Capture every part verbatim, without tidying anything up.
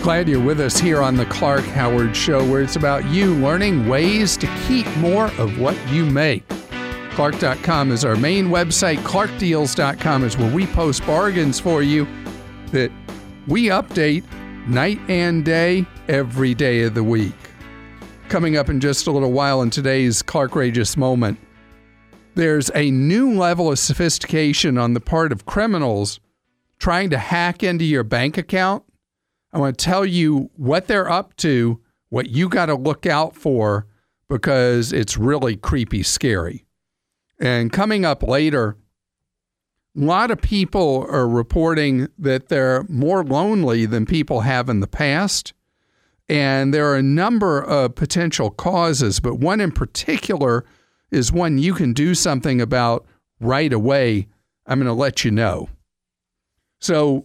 Glad you're with us here on the Clark Howard Show, where it's about you learning ways to keep more of what you make. Clark dot com is our main website. Clark Deals dot com is where we post bargains for you that we update night and day, every day of the week. Coming up in just a little while in today's Clarkrageous Moment, there's a new level of sophistication on the part of criminals trying to hack into your bank account. I want to tell you what they're up to, what you got to look out for, because it's really creepy scary. And coming up later, a lot of people are reporting that they're more lonely than people have in the past. And there are a number of potential causes, but one in particular is one you can do something about right away. I'm going to let you know. So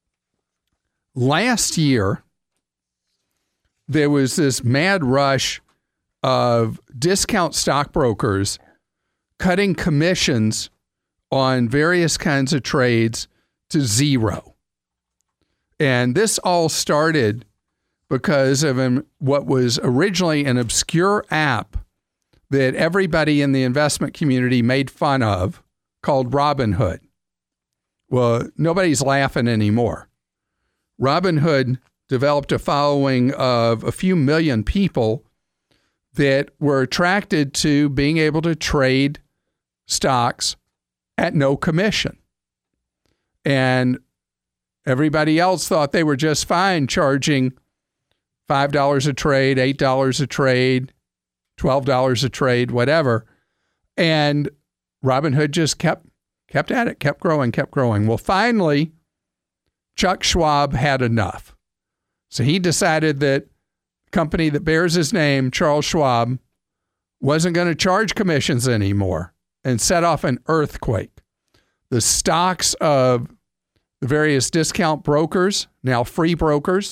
last year, there was this mad rush of discount stockbrokers cutting commissions on various kinds of trades to zero. And this all started because of an, what was originally an obscure app that everybody in the investment community made fun of called Robinhood. Well, nobody's laughing anymore. Robinhood developed a following of a few million people that were attracted to being able to trade stocks at no commission. And everybody else thought they were just fine charging five dollars a trade, eight dollars a trade, twelve dollars a trade, whatever. And Robinhood just kept kept at it, kept growing, kept growing. Well, finally, Chuck Schwab had enough. So he decided that the company that bears his name, Charles Schwab, wasn't going to charge commissions anymore and set off an earthquake. The stocks of the various discount brokers, now free brokers,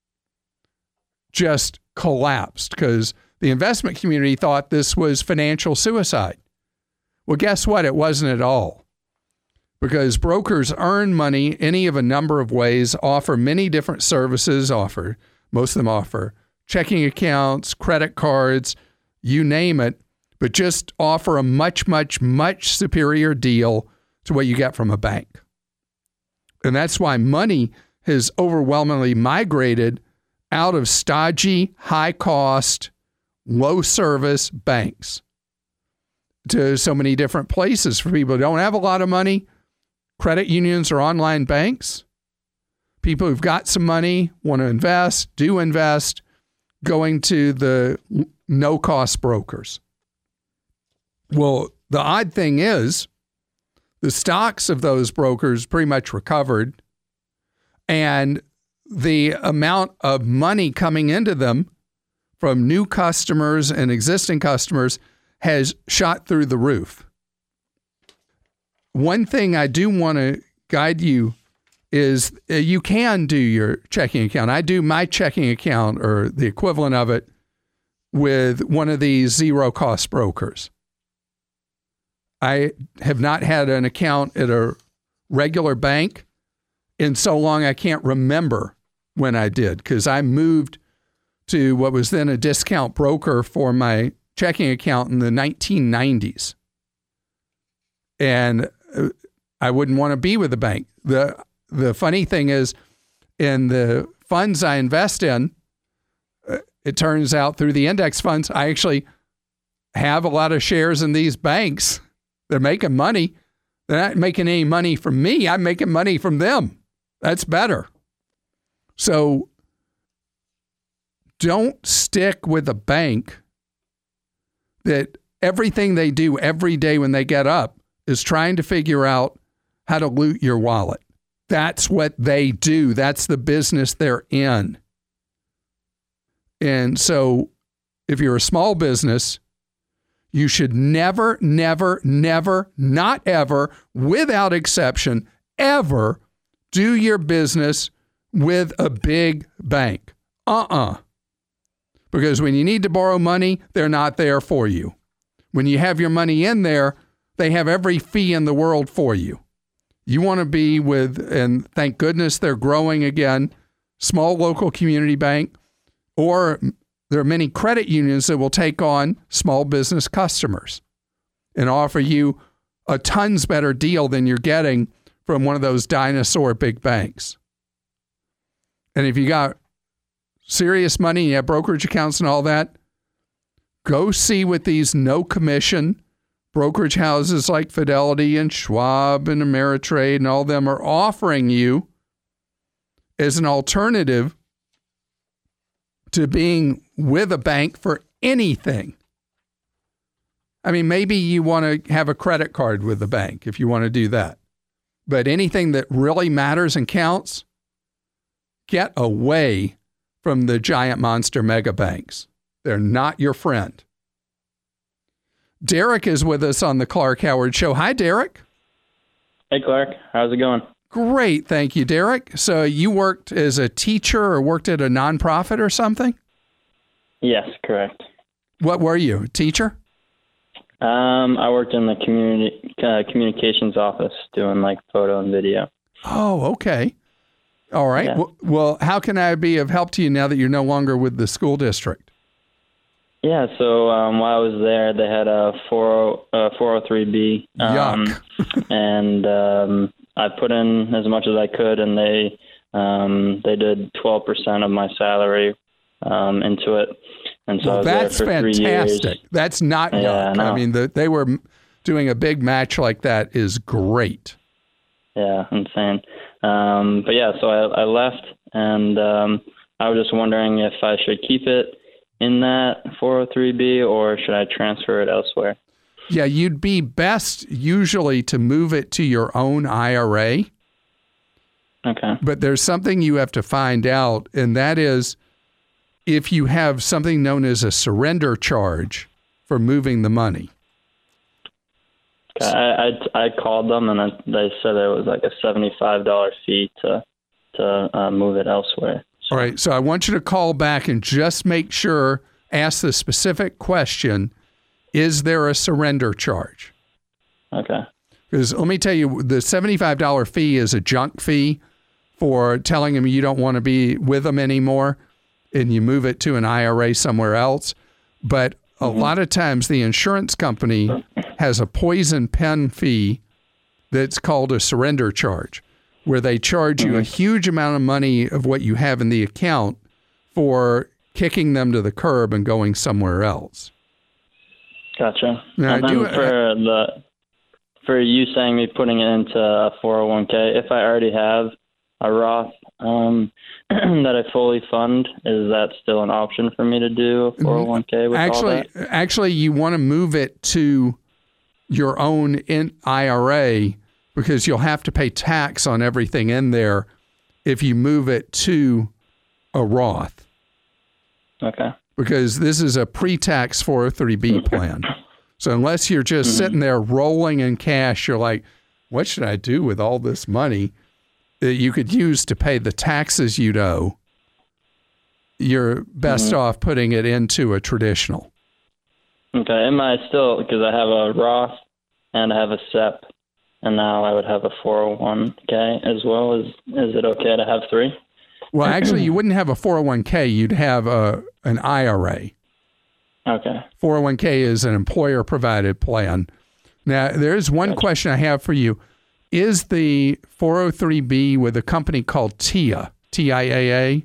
just collapsed because the investment community thought this was financial suicide. Well, guess what? It wasn't at all. Because brokers earn money any of a number of ways, offer many different services, offer, most of them offer checking accounts, credit cards, you name it, but just offer a much, much, much superior deal to what you get from a bank. And that's why money has overwhelmingly migrated out of stodgy, high-cost, low-service banks to so many different places for people who don't have a lot of money. Credit unions or online banks. People who've got some money, want to invest, do invest, going to the no-cost brokers. Well, the odd thing is, the stocks of those brokers pretty much recovered, and the amount of money coming into them from new customers and existing customers has shot through the roof. One thing I do want to guide you is uh, you can do your checking account. I do my checking account or the equivalent of it with one of these zero-cost brokers. I have not had an account at a regular bank in so long I can't remember when I did, because I moved to what was then a discount broker for my checking account in the nineteen nineties. And I wouldn't want to be with the bank. The the funny thing is, in the funds I invest in, it turns out through the index funds, I actually have a lot of shares in these banks. They're making money. They're not making any money from me. I'm making money from them. That's better. So don't stick with a bank that everything they do every day when they get up is trying to figure out how to loot your wallet. That's what they do. That's the business they're in. And so if you're a small business, you should never, never, never, not ever, without exception, ever do your business with a big bank. Uh-uh. Because when you need to borrow money, they're not there for you. When you have your money in there, they have every fee in the world for you. You want to be with, and thank goodness they're growing again, small local community bank, or there are many credit unions that will take on small business customers and offer you a tons better deal than you're getting from one of those dinosaur big banks. And if you got serious money, you have brokerage accounts and all that, go see what these no commission brokerage houses like Fidelity and Schwab and Ameritrade and all them are offering you as an alternative to being with a bank for anything. I mean, maybe you want to have a credit card with the bank if you want to do that. But anything that really matters and counts, get away from the giant monster mega banks. They're not your friend. Derek is with us on the Clark Howard Show. Hi, Derek. Hey, Clark. How's it going? Great. Thank you, Derek. So you worked as a teacher or worked at a nonprofit or something? Yes, correct. What were you, a teacher? Um, I worked in the community uh, communications office doing like photo and video. Oh, okay. All right. Yeah. Well, well, how can I be of help to you now that you're no longer with the school district? Yeah, so um, while I was there, they had a four oh three B. Um, Yuck. and um, I put in as much as I could, and they um, they did twelve percent of my salary um, into it. And so well, I was that's there for three fantastic. years. That's not Yeah, yuck. I I know. mean, the, they were doing a big match like that is great. Yeah, insane. Um, but yeah, so I, I left, and um, I was just wondering if I should keep it in that four oh three B or should I transfer it elsewhere? Yeah, you'd be best usually to move it to your own I R A. Okay. But there's something you have to find out, and that is if you have something known as a surrender charge for moving the money. Okay. I, I I called them, and I, they said it was like a seventy-five dollars fee to to uh, move it elsewhere. All right, so I want you to call back and just make sure, ask the specific question, is there a surrender charge? Okay. Because let me tell you, the seventy-five dollars fee is a junk fee for telling them you don't want to be with them anymore and you move it to an I R A somewhere else. But a mm-hmm. lot of times the insurance company has a poison pen fee that's called a surrender charge, where they charge mm-hmm. you a huge amount of money of what you have in the account for kicking them to the curb and going somewhere else. Gotcha. Now, and I then do, for the for you saying me putting it into a four oh one k, if I already have a Roth um, that I fully fund, is that still an option for me to do a four oh one k with actually, all that? Actually, you want to move it to your own in I R A because you'll have to pay tax on everything in there if you move it to a Roth. Okay. Because this is a pre-tax four oh three B plan. So unless you're just mm-hmm. sitting there rolling in cash, you're like, what should I do with all this money that you could use to pay the taxes you'd owe? You're best mm-hmm. off putting it into a traditional. Okay. Am I still, because I have a Roth and I have a S E P, and now I would have a four oh one k as well. Is is it okay to have three? Well, actually, you wouldn't have a four oh one k. You'd have a an I R A. Okay. four oh one k is an employer-provided plan. Now, there is one gotcha. question I have for you. Is the four oh three B with a company called T I A, T I A A?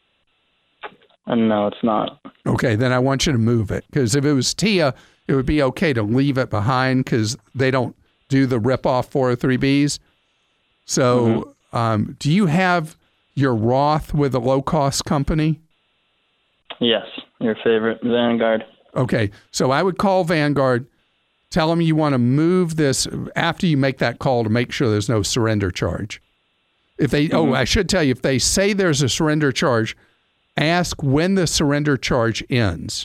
Uh, no, it's not. Okay, then I want you to move it. Because if it was T I A, it would be okay to leave it behind because they don't do the rip-off four oh three Bs. So mm-hmm. um, do you have your Roth with a low-cost company? Yes, your favorite, Vanguard. Okay, so I would call Vanguard, tell them you want to move this after you make that call to make sure there's no surrender charge. If they, mm-hmm. oh, I should tell you, if they say there's a surrender charge, ask when the surrender charge ends.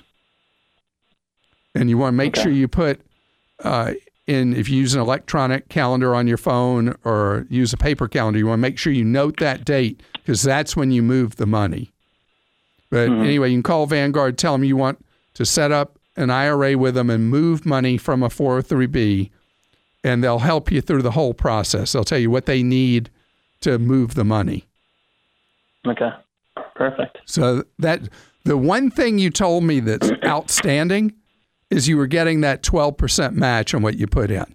And you want to make okay. sure you put uh, in, if you use an electronic calendar on your phone or use a paper calendar, you want to make sure you note that date because that's when you move the money. But mm-hmm. anyway, you can call Vanguard, tell them you want to set up an I R A with them and move money from a four oh three B, and they'll help you through the whole process. They'll tell you what they need to move the money. Okay. Perfect. So that the one thing you told me that's outstanding is you were getting that twelve percent match on what you put in.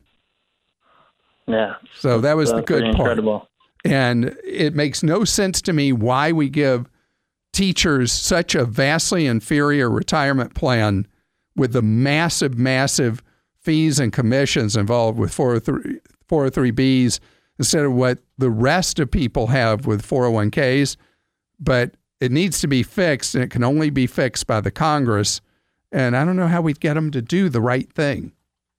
Yeah. So that was uh, the good part. Incredible. And it makes no sense to me why we give teachers such a vastly inferior retirement plan with the massive, massive fees and commissions involved with four oh three B's instead of what the rest of people have with four oh one K's. But it needs to be fixed, and it can only be fixed by the Congress. And I don't know how we'd get them to do the right thing.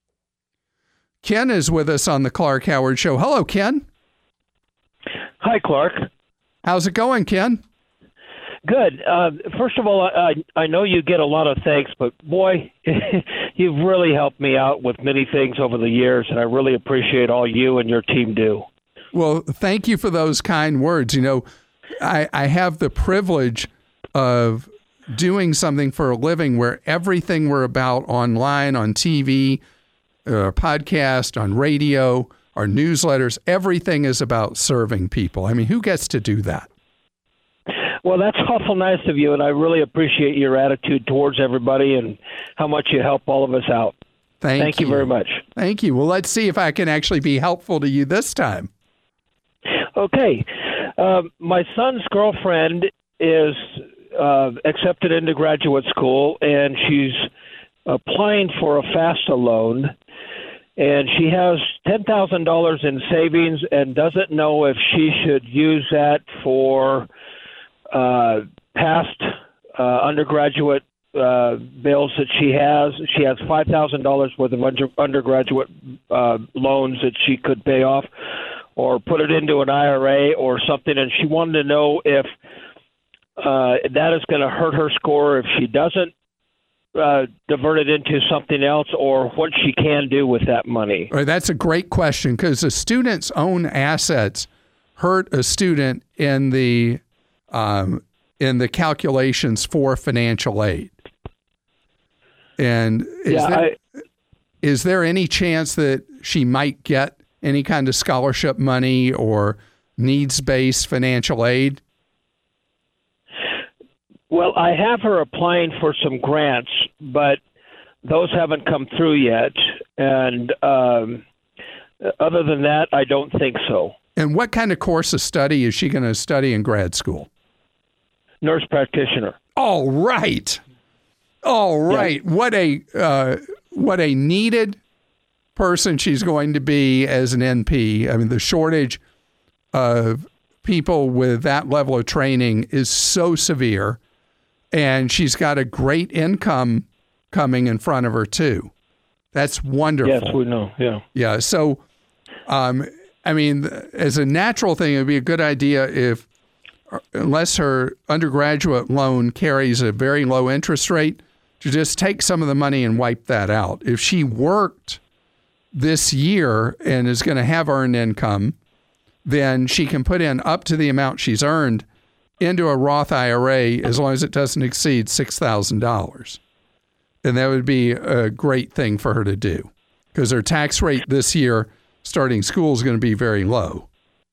Ken is with us on the Clark Howard Show. Hello, Ken. Hi, Clark. How's it going, Ken? Good. Uh, first of all, I, I know you get a lot of thanks, but boy, you've really helped me out with many things over the years, and I really appreciate all you and your team do. Well, thank you for those kind words. You know, I, I have the privilege of doing something for a living where everything we're about online, on T V, uh, podcast, on radio, our newsletters, everything is about serving people. I mean, who gets to do that? Well, that's awful nice of you, and I really appreciate your attitude towards everybody and how much you help all of us out. Thank, Thank you. you very much. Thank you. Well, let's see if I can actually be helpful to you this time. Okay. Uh, my son's girlfriend is uh, accepted into graduate school, and she's applying for a FAFSA loan. And she has ten thousand dollars in savings and doesn't know if she should use that for uh, past uh, undergraduate uh, bills that she has. She has five thousand dollars worth of under, undergraduate uh, loans that she could pay off or put it into an I R A or something. And she wanted to know if uh, that is going to hurt her score if she doesn't Uh, divert it into something else, or what she can do with that money. All right, that's a great question, because a student's own assets hurt a student in the um, in the calculations for financial aid. And is, yeah, there, I, is there any chance that she might get any kind of scholarship money or needs-based financial aid? Well, I have her applying for some grants, but those haven't come through yet. And um, other than that, I don't think so. And what kind of course of study is she going to study in grad school? Nurse practitioner. All right. All right. Yeah. What a uh, what a needed person she's going to be as an N P. I mean, the shortage of people with that level of training is so severe. And she's got a great income coming in front of her, too. That's wonderful. Yes, we know. Yeah. Yeah. So, um, I mean, as a natural thing, it would be a good idea if, unless her undergraduate loan carries a very low interest rate, to just take some of the money and wipe that out. If she worked this year and is going to have earned income, then she can put in up to the amount she's earned into a Roth I R A as long as it doesn't exceed six thousand dollars. And that would be a great thing for her to do, because her tax rate this year starting school is going to be very low.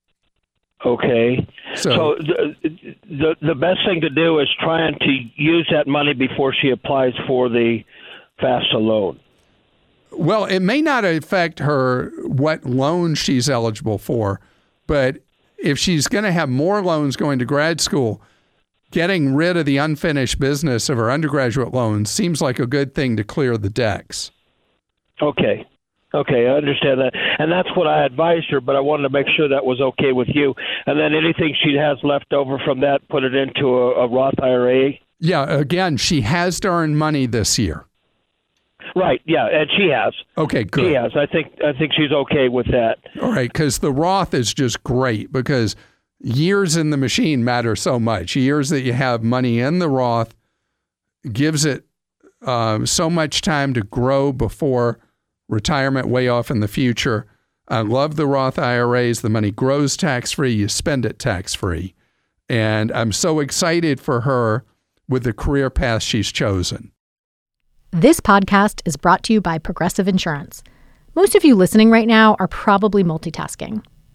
Okay. So, so the, the the best thing to do is trying to use that money before she applies for the FAFSA loan. Well, it may not affect her what loan she's eligible for, but if she's going to have more loans going to grad school, getting rid of the unfinished business of her undergraduate loans seems like a good thing to clear the decks. Okay. Okay, I understand that. And that's what I advised her, but I wanted to make sure that was okay with you. And then anything she has left over from that, put it into a, a Roth I R A? Yeah, again, she has to earn money this year. Right, yeah, and she has. Okay, good. She has. I think I think she's okay with that. All right, because the Roth is just great, because years in the machine matter so much. Years that you have money in the Roth gives it uh, so much time to grow before retirement way off in the future. I love the Roth I R As. The money grows tax-free. You spend it tax-free. And I'm so excited for her with the career path she's chosen. This podcast is brought to you by Progressive Insurance. Most of you listening right now are probably multitasking.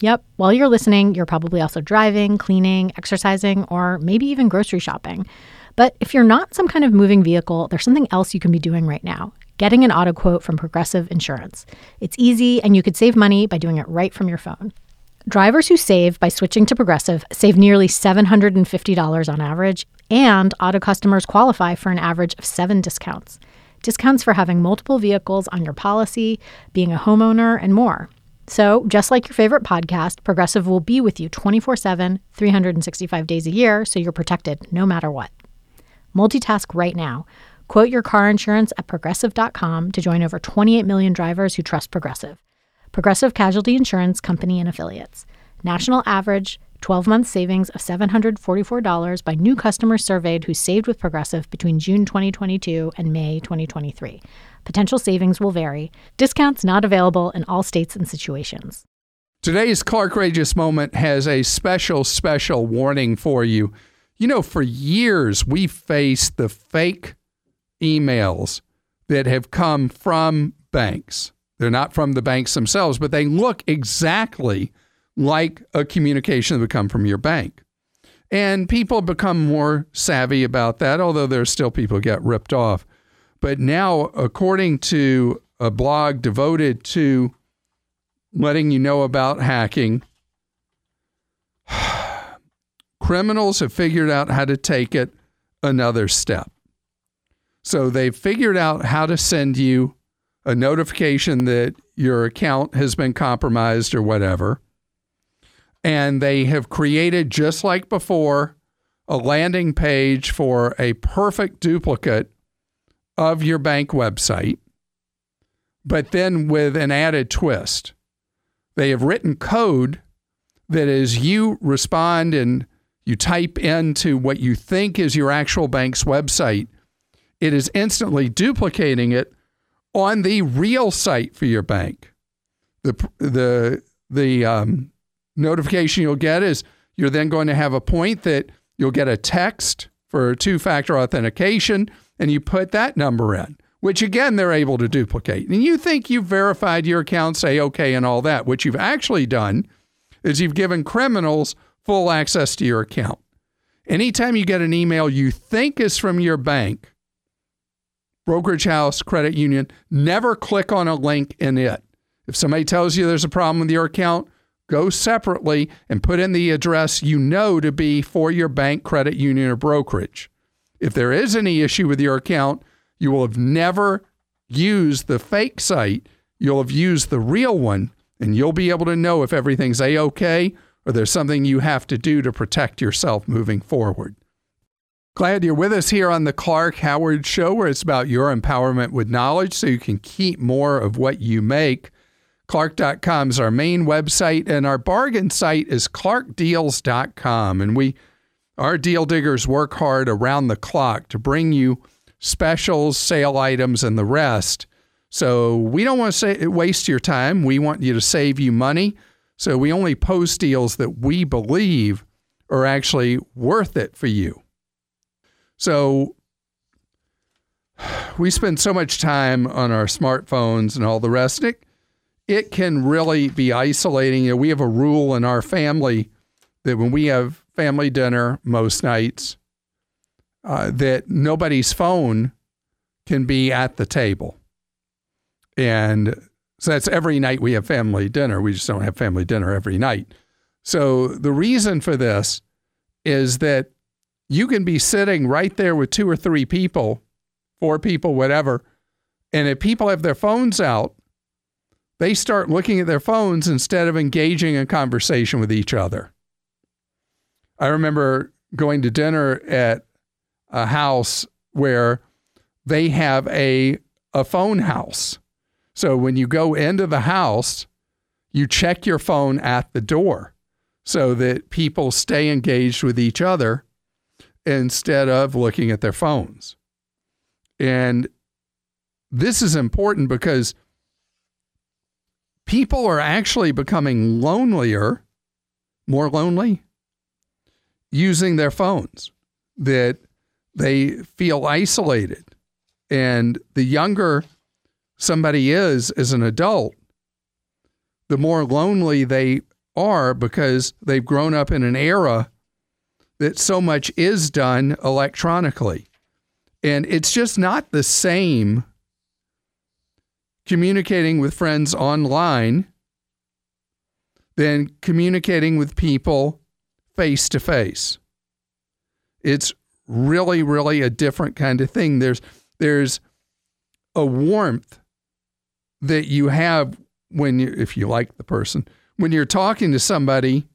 Yep, while you're listening, you're probably also driving, cleaning, exercising, or maybe even grocery shopping. But if you're not some kind of moving vehicle, there's something else you can be doing right now. Getting an auto quote from Progressive Insurance. It's easy, and you could save money by doing it right from your phone. Drivers who save by switching to Progressive save nearly seven hundred fifty dollars on average, and auto customers qualify for an average of seven discounts. Discounts for having multiple vehicles on your policy, being a homeowner, and more. So, just like your favorite podcast, Progressive will be with you twenty-four seven, three hundred sixty-five days a year, so you're protected no matter what. Multitask right now. Quote your car insurance at progressive dot com to join over twenty-eight million drivers who trust Progressive. Progressive Casualty Insurance Company and Affiliates. National average twelve-month savings of seven hundred forty-four dollars by new customers surveyed who saved with Progressive between June twenty twenty-two and May twenty twenty-three. Potential savings will vary. Discounts not available in all states and situations. Today's Clarkrageous Moment has a special, special warning for you. You know, for years, we faced the fake emails that have come from banks. They're not from the banks themselves, but they look exactly like a communication that would come from your bank. And people become more savvy about that, although there's still people who get ripped off. But now, according to a blog devoted to letting you know about hacking, criminals have figured out how to take it another step. So they've figured out how to send you a notification that your account has been compromised or whatever. And they have created, just like before, a landing page for a perfect duplicate of your bank website, but then with an added twist. They have written code that as you respond and you type into what you think is your actual bank's website, it is instantly duplicating it on the real site for your bank. The the the um, notification you'll get is you're then going to have a point that you'll get a text for two-factor authentication, and you put that number in, which again, they're able to duplicate. And you think you've verified your account, say okay, and all that. What you've actually done is you've given criminals full access to your account. Anytime you get an email you think is from your bank, brokerage house, credit union, never click on a link in it. If somebody tells you there's a problem with your account, go separately and put in the address you know to be for your bank, credit union, or brokerage. If there is any issue with your account, you will have never used the fake site. You'll have used the real one, and you'll be able to know if everything's A-okay or there's something you have to do to protect yourself moving forward. Glad you're with us here on the Clark Howard Show, where it's about your empowerment with knowledge so you can keep more of what you make. Clark dot com is our main website, and our bargain site is Clark Deals dot com. And we, our deal diggers work hard around the clock to bring you specials, sale items, and the rest. So we don't want to say, waste your time. We want you to save you money. So we only post deals that we believe are actually worth it for you. So we spend so much time on our smartphones and all the rest. It, it can really be isolating. You know, we have a rule in our family that when we have family dinner most nights, uh, that nobody's phone can be at the table. And so that's every night we have family dinner. We just don't have family dinner every night. So the reason for this is that you can be sitting right there with two or three people, four people, whatever, and if people have their phones out, they start looking at their phones instead of engaging in conversation with each other. I remember going to dinner at a house where they have a, a phone house. So when you go into the house, you check your phone at the door so that people stay engaged with each other instead of looking at their phones. And this is important because people are actually becoming lonelier, more lonely, using their phones, that they feel isolated. And the younger somebody is as an adult, the more lonely they are because they've grown up in an era that so much is done electronically. And it's just not the same communicating with friends online than communicating with people face to face. It's really, really a different kind of thing. There's there's a warmth that you have when you, if you like the person, when you're talking to somebody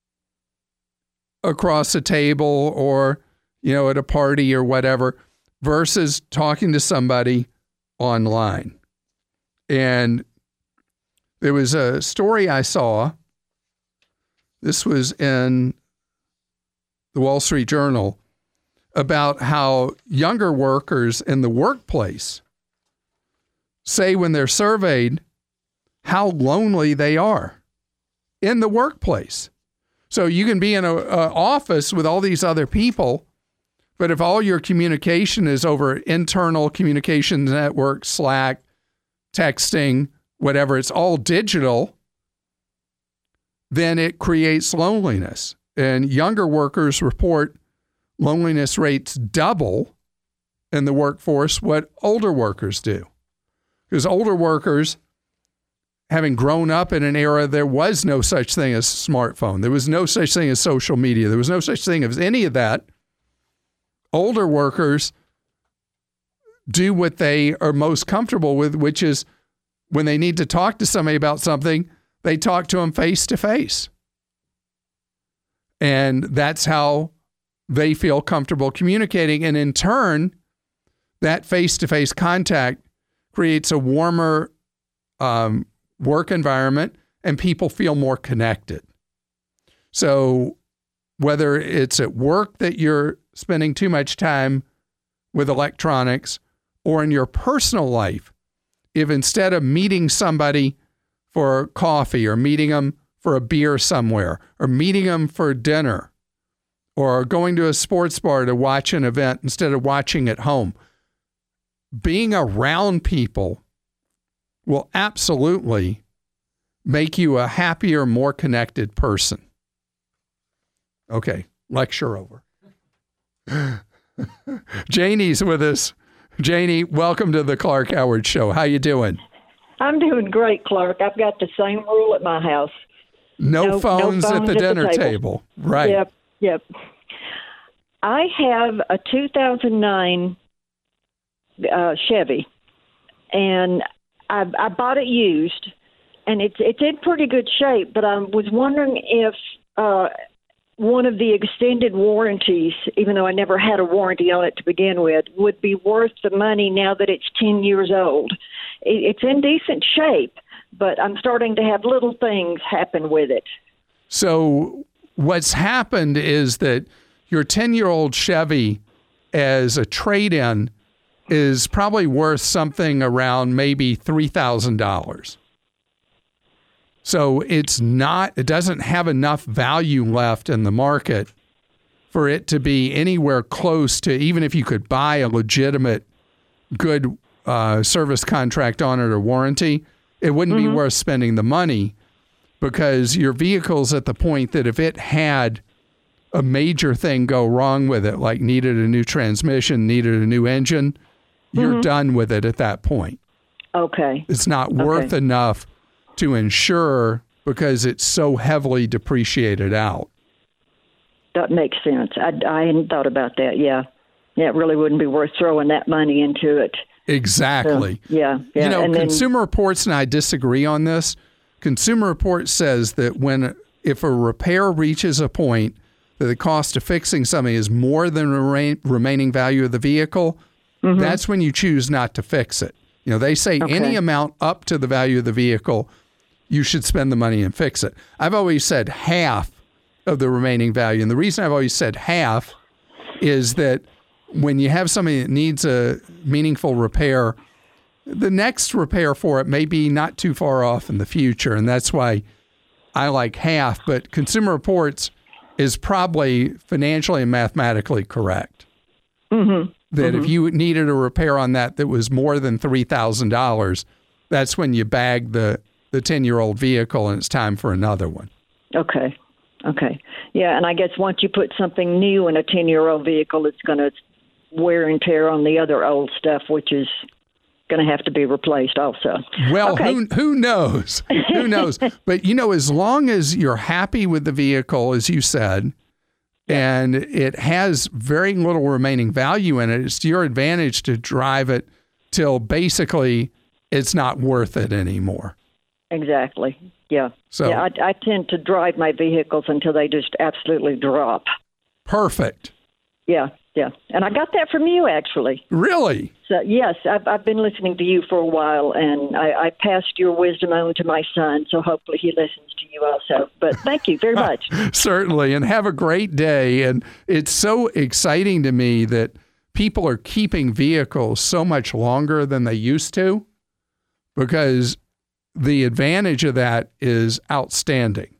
across a table or, you know, at a party or whatever, versus talking to somebody online. And there was a story I saw. This was in the Wall Street Journal about how younger workers in the workplace say when they're surveyed how lonely they are in the workplace. So you can be in an office with all these other people, but if all your communication is over internal communication network, Slack, texting, whatever, it's all digital, then it creates loneliness. And younger workers report loneliness rates double in the workforce what older workers do. Because older workers, having grown up in an era, there was no such thing as smartphone. There was no such thing as social media. There was no such thing as any of that. Older workers do what they are most comfortable with, which is when they need to talk to somebody about something, they talk to them face to face. And that's how they feel comfortable communicating. And in turn, that face-to-face contact creates a warmer um, work environment and people feel more connected. So whether it's at work that you're spending too much time with electronics or in your personal life, if instead of meeting somebody for coffee or meeting them for a beer somewhere or meeting them for dinner or going to a sports bar to watch an event instead of watching at home, being around people will absolutely make you a happier, more connected person. Okay, lecture over. Janie's with us. Janie, welcome to the Clark Howard Show. How you doing? I'm doing great, Clark. I've got the same rule at my house. No, no, phones, no phones at the at dinner the table. table. Right. Yep, yep. I have a two thousand nine uh, Chevy, and I, I bought it used, and it's it's in pretty good shape, but I was wondering if uh, one of the extended warranties, even though I never had a warranty on it to begin with, would be worth the money now that it's ten years old. It, it's in decent shape, but I'm starting to have little things happen with it. So what's happened is that your ten-year-old Chevy as a trade-in is probably worth something around maybe three thousand dollars. So it's not, it doesn't have enough value left in the market for it to be anywhere close to, even if you could buy a legitimate good uh, service contract on it or warranty, it wouldn't mm-hmm. be worth spending the money because your vehicle's at the point that if it had a major thing go wrong with it, like needed a new transmission, needed a new engine, you're mm-hmm. done with it at that point. Okay. It's not worth okay. enough to insure because it's so heavily depreciated out. That makes sense. I, I hadn't thought about that. Yeah. Yeah, it really wouldn't be worth throwing that money into it. Exactly. So, yeah, yeah. You know, and Consumer then, Reports and I disagree on this. Consumer Reports says that when if a repair reaches a point that the cost of fixing something is more than the remain, remaining value of the vehicle, mm-hmm. that's when you choose not to fix it. You know, they say okay. any amount up to the value of the vehicle, you should spend the money and fix it. I've always said half of the remaining value. And the reason I've always said half is that when you have something that needs a meaningful repair, the next repair for it may be not too far off in the future. And that's why I like half. But Consumer Reports is probably financially and mathematically correct. Mm-hmm. That mm-hmm. if you needed a repair on that that was more than three thousand dollars, that's when you bag the, the ten-year-old vehicle and it's time for another one. Okay. Okay. Yeah, and I guess once you put something new in a ten-year-old vehicle, it's going to wear and tear on the other old stuff, which is going to have to be replaced also. Well, okay. who who knows? Who knows? But, you know, as long as you're happy with the vehicle, as you said, and it has very little remaining value in it, it's to your advantage to drive it till basically it's not worth it anymore. Exactly. Yeah. So yeah, I, I tend to drive my vehicles until they just absolutely drop. Perfect. Yeah, yeah. And I got that from you, actually. Really? So, yes, I've, I've been listening to you for a while, and I, I passed your wisdom on to my son, so hopefully he listens to you also. But thank you very much. Certainly, and have a great day. And it's so exciting to me that people are keeping vehicles so much longer than they used to, because the advantage of that is outstanding.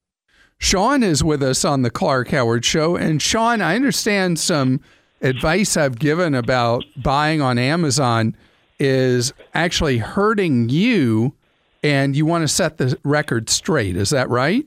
Sean is with us on the Clark Howard Show. And Sean, I understand some advice I've given about buying on Amazon is actually hurting you, and you want to set the record straight. Is that right?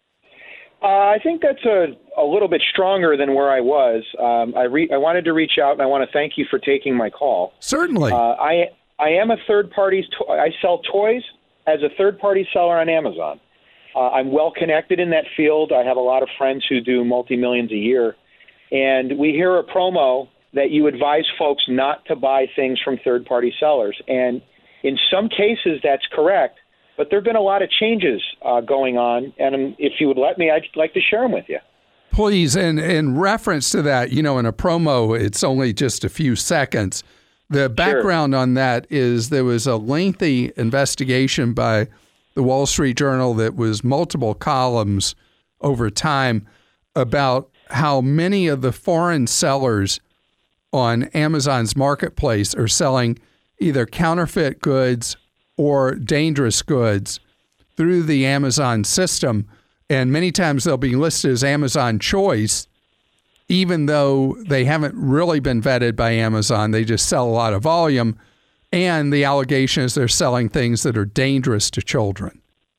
Uh, I think that's a, a little bit stronger than where I was. Um, I, re- I wanted to reach out, and I want to thank you for taking my call. Certainly. Uh, I I am a third party. To- I sell toys as a third party seller on Amazon. Uh, I'm well connected in that field. I have a lot of friends who do multi-millions a year. And we hear a promo that you advise folks not to buy things from third party sellers. And in some cases, that's correct. But there have been a lot of changes uh, going on. And if you would let me, I'd like to share them with you. Please. And in reference to that, you know, in a promo, it's only just a few seconds. The background Sure. on that is there was a lengthy investigation by the Wall Street Journal that was multiple columns over time about how many of the foreign sellers on Amazon's marketplace are selling either counterfeit goods or dangerous goods through the Amazon system. And many times they'll be listed as Amazon Choice, even though they haven't really been vetted by Amazon. They just sell a lot of volume. And the allegation is they're selling things that are dangerous to children.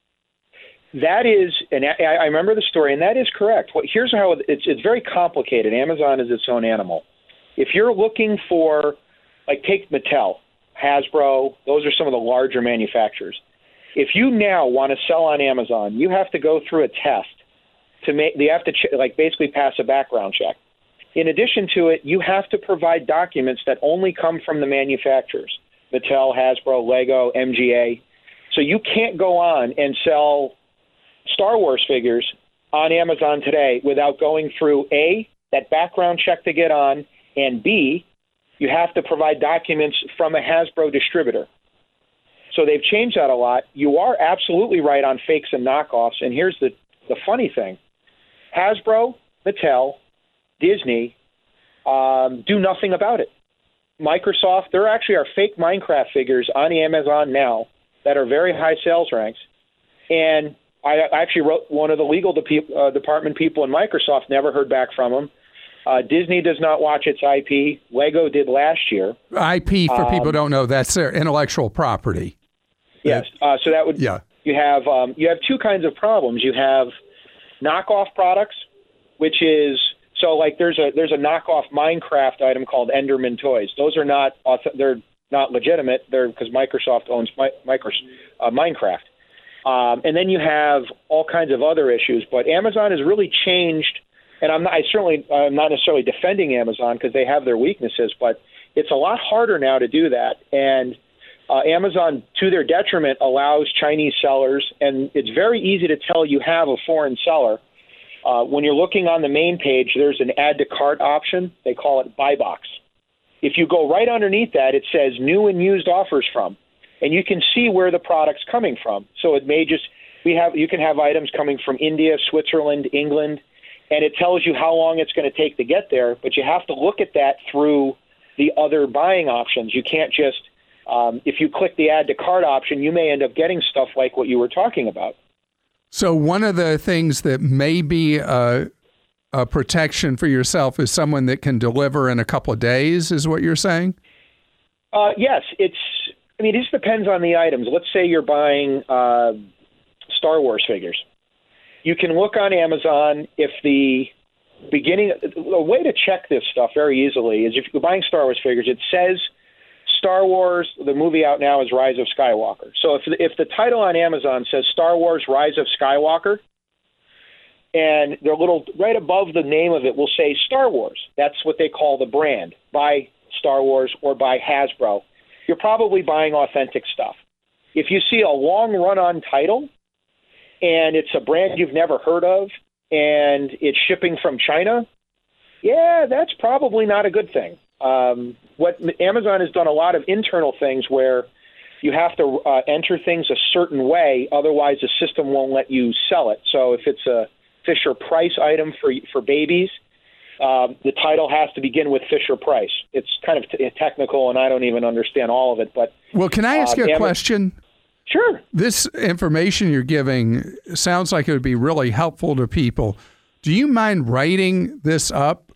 That is, and I, I remember the story, and that is correct. Well, here's how it, it's it's very complicated. Amazon is its own animal. If you're looking for, like, take Mattel, Hasbro, those are some of the larger manufacturers. If you now want to sell on Amazon, you have to go through a test to make. You have to ch- like basically pass a background check. In addition to it, you have to provide documents that only come from the manufacturers: Mattel, Hasbro, Lego, M G A. So you can't go on and sell Star Wars figures on Amazon today without going through A, that background check to get on, and B, you have to provide documents from a Hasbro distributor. So they've changed that a lot. You are absolutely right on fakes and knockoffs. And here's the, the funny thing. Hasbro, Mattel, Disney um, do nothing about it. Microsoft, there actually are fake Minecraft figures on Amazon now that are very high sales ranks. And I actually wrote one of the legal de- uh, department people in Microsoft, never heard back from them. Uh, Disney does not watch its I P. Lego did last year. I P, for um, people who don't know, that's their intellectual property. Yes. Uh, so that would, yeah. you have um, you have two kinds of problems. You have knockoff products, which is, so like there's a there's a knockoff Minecraft item called Enderman Toys. Those are not, they're not legitimate. They're because Microsoft owns my, micro, uh, Minecraft. Um, and then you have all kinds of other issues. But Amazon has really changed, and I'm not, I certainly I'm not necessarily defending Amazon because they have their weaknesses, but it's a lot harder now to do that. And uh, Amazon, to their detriment, allows Chinese sellers, and it's very easy to tell you have a foreign seller. Uh, when you're looking on the main page, there's an add to cart option. They call it buy box. If you go right underneath that, it says new and used offers from. And you can see where the product's coming from. So it may just, we have, you can have items coming from India, Switzerland, England, and it tells you how long it's going to take to get there. But you have to look at that through the other buying options. You can't just, um, if you click the add to cart option, you may end up getting stuff like what you were talking about. So one of the things that may be a, a protection for yourself is someone that can deliver in a couple of days, is what you're saying? Uh, yes, it's, I mean, it just depends on the items. Let's say you're buying uh, Star Wars figures. you can look on Amazon if the beginning, a way to check this stuff very easily is if you're buying Star Wars figures, it says Star Wars, the movie out now is Rise of Skywalker. So if if the title on Amazon says Star Wars Rise of Skywalker, and they're little right above the name of it will say Star Wars. That's what they call the brand, by Star Wars or by Hasbro. You're probably buying authentic stuff. If you see a long run-on title and it's a brand you've never heard of and it's shipping from China, yeah, that's probably not a good thing. Um, what Amazon has done a lot of internal things where you have to uh, enter things a certain way, otherwise the system won't let you sell it. So if it's a Fisher Price item for for babies, um, the title has to begin with Fisher Price. It's kind of t- technical, and I don't even understand all of it. But well, can I ask uh, you a Am- question? Sure. This information you're giving sounds like it would be really helpful to people. Do you mind writing this up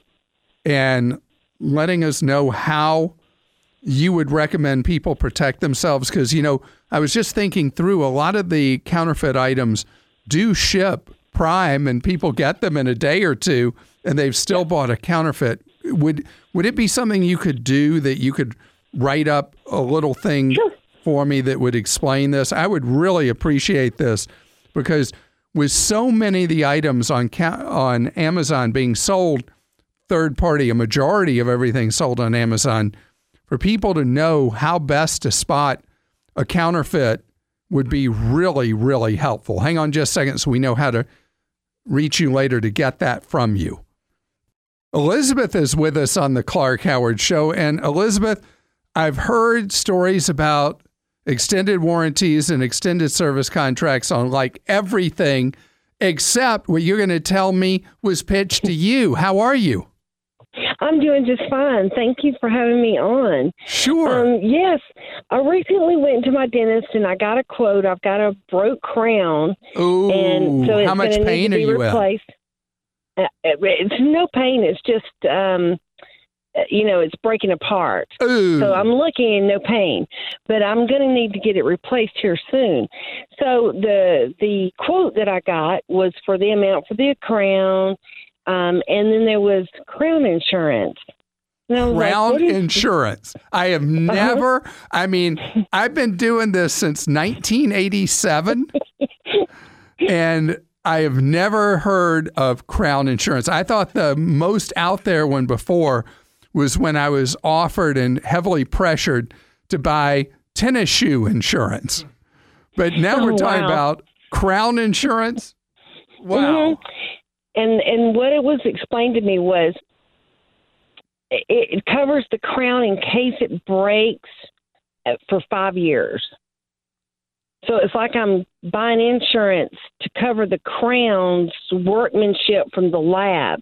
and letting us know how you would recommend people protect themselves? Because, you know, I was just thinking through a lot of the counterfeit items do ship Prime and people get them in a day or two and they've still bought a counterfeit. Would would it be something you could do that you could write up a little thing sure. for me that would explain this? I would really appreciate this because with so many of the items on on Amazon being sold third party, a majority of everything sold on Amazon, for people to know how best to spot a counterfeit would be really, really helpful. Hang on just a second so we know how to reach you later to get that from you. Elizabeth is with us on the Clark Howard Show. And Elizabeth, I've heard stories about extended warranties and extended service contracts on like everything except what you're going to tell me was pitched to you. How are you? I'm doing just fine. Thank you for having me on. Sure. Um, yes, I recently went to my dentist and I got a quote. I've got a broke crown. Ooh, and so it's how much pain need to are be you replaced. in? Uh, it's no pain. It's just, um, you know, it's breaking apart. Ooh. So I'm looking in no pain, but I'm going to need to get it replaced here soon. So the the quote that I got was for the amount for the crown. Um, and then there was Crown Insurance. Crown like, Insurance. I have never, uh-huh. I mean, I've been doing this since nineteen eighty-seven, and I have never heard of Crown Insurance. I thought the most out there one before was when I was offered and heavily pressured to buy tennis shoe insurance. But now oh, we're talking wow. about Crown Insurance. Wow. Mm-hmm. And and what it was explained to me was it, it covers the crown in case it breaks for five years. So it's like I'm buying insurance to cover the crown's workmanship from the lab.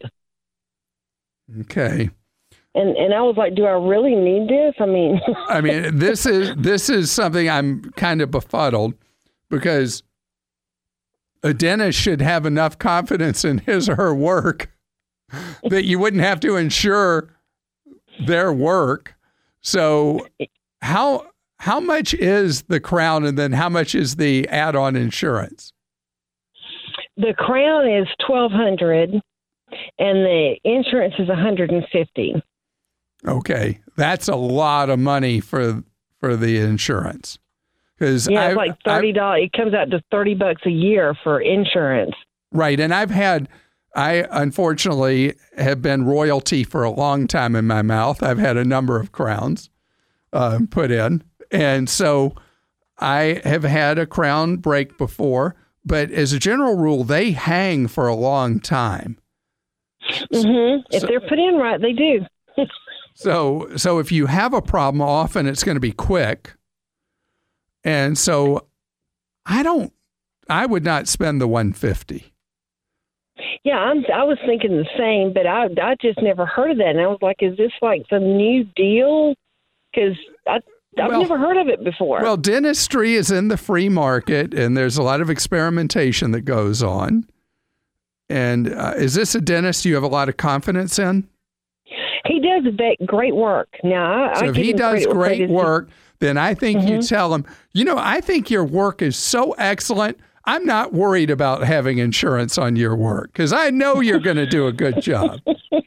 Okay. And and I was like, do I really need this? I mean, I mean, this is this is something I'm kind of befuddled because a dentist should have enough confidence in his or her work that you wouldn't have to insure their work. So how how much is the crown and then how much is the add-on insurance? The crown is twelve hundred dollars and the insurance is one hundred fifty dollars. Okay. That's a lot of money for for the insurance. Cause yeah, I've, it's like thirty dollars. I've, it comes out to thirty bucks a year for insurance. Right. And I've had, I unfortunately have been royalty for a long time in my mouth. I've had a number of crowns uh, put in. And so I have had a crown break before, but as a general rule, they hang for a long time. Mm-hmm. If so, they're put in right, they do. so, so if you have a problem, often it's going to be quick. And so I don't, I would not spend the one hundred fifty dollars. Yeah, I'm, I was thinking the same, but I I just never heard of that. And I was like, is this like some new deal? Because I've well, never heard of it before. Well, dentistry is in the free market, and there's a lot of experimentation that goes on. And uh, is this a dentist you have a lot of confidence in? He does great work. Now, I, so I if he does great work, then I think mm-hmm. you tell him, you know, I think your work is so excellent. I'm not worried about having insurance on your work because I know you're going to do a good job.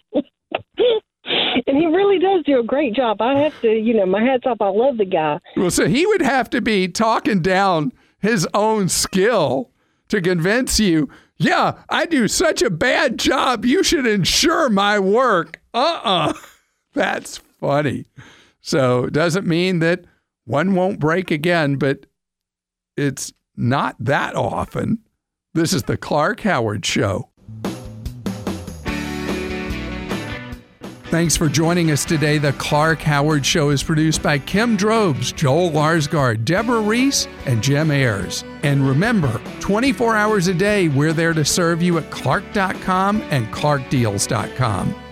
And he really does do a great job. I have to, you know, my hat's off. I love the guy. Well, so he would have to be talking down his own skill to convince you, yeah, I do such a bad job, you should insure my work. Uh-uh. That's funny. So it doesn't mean that one won't break again, but it's not that often. This is the Clark Howard Show. Thanks for joining us today. The Clark Howard Show is produced by Kim Drobes, Joel Larsgaard, Deborah Reese, and Jim Ayers. And remember, twenty-four hours a day, we're there to serve you at clark dot com and clark deals dot com.